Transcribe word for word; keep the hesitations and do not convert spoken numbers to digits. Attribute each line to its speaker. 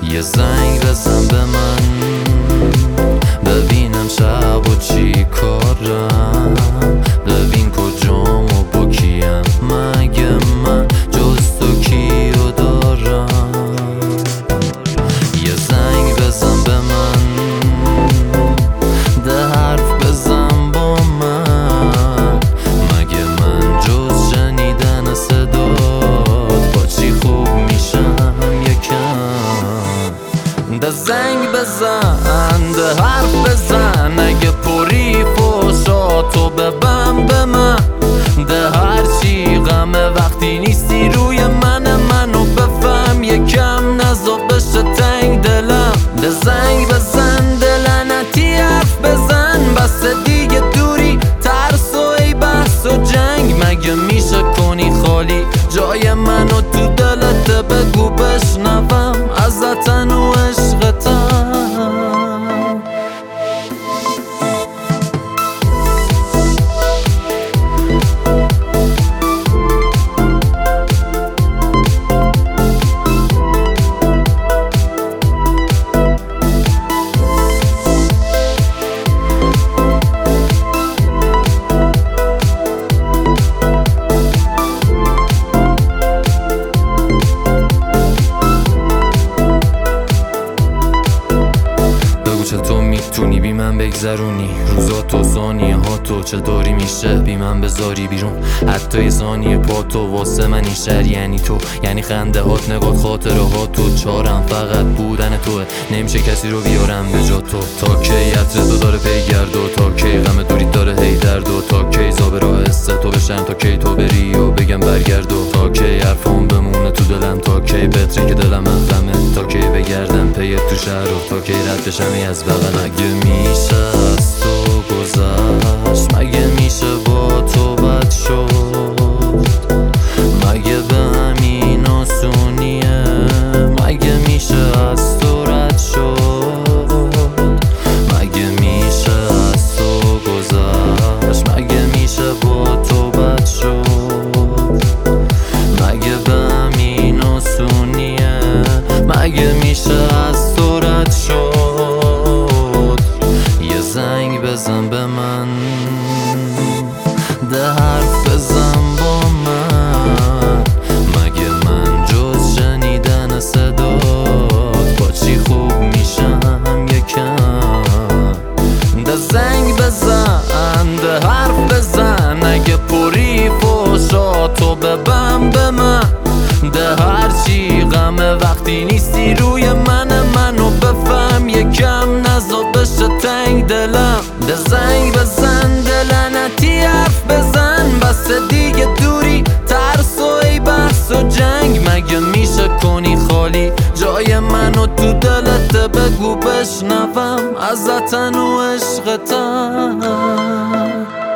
Speaker 1: یه زنگ بزن به من ببینم شب و چی کارم، ببین کجام و با کیم، مگه من جز تو کیو دارم. یه زنگ بزن به من ده حرف بزن با من، مگه من جز شنیدن صدات با چی خوب میشم یکم. ده زنگ بزن ده حرف بزن، اگه پری فوشاتو ببن به من، ده هرچی غمه وقتی نیستی روی من، منو بفهم یکم نزا بشه تنگ دلم. ده زنگ بزن دلنتی حرف بزن، بس دیگه دوری ترس و ای بحث و جنگ، مگه میشه کنی خالی جای منو تو دلت، بگو بشنوم ازتن و عشقتم. چه تو میتونی بی من بگذرونی روزاتو ثانیه ها تو، چه داری میشه بی من بذاری بیرون حتی یه ثانیه پا تو. واسه من این شهر یعنی تو، یعنی خنده هات نگات خاطره ها تو، چارم فقط بودن توه، نمیشه کسی رو بیارم به جا تو. تا کی عطر تو داره پیگرد و تا کی غم دوری داره هی درد و تا کی زاب راه حس تو بشم، تا کی تو بری و بگم برگرد و تا کی حرفام بمونه تو دلم، تا کی بتری که دلم غمه، تا کی بگردم پی تو شهر و تا کی رد بشم از بغل. مگه میشه از تو گذشت، مگه میشه با تو بد شد، مگه به همین آسونیه، مگه میشه از تو رد شد، مگه میشه از تو گذشت، مگه میشه با تو بد شد، مگه به همین آسونیه، مگه میشه از تو رد شد. زنگ بزن به من ده حرف بزن با من، مگه من جز شنیدن صدات با چی خوب میشم یکم. ده زنگ بزن ده حرف بزن، اگه پری فوشاتو ببن به من، ده هرچی غمه وقتی نیستی روی من، منو بفهم یکم نزا بشه تنگ دلم. ده زنگ بزن دلنتی حرف بزن، بس دیگه دوری ترس و ای بحث و جنگ، مگه میشه کنی خالی جای منو تو دلت، بگو بشنوم ازتن و عشقتم.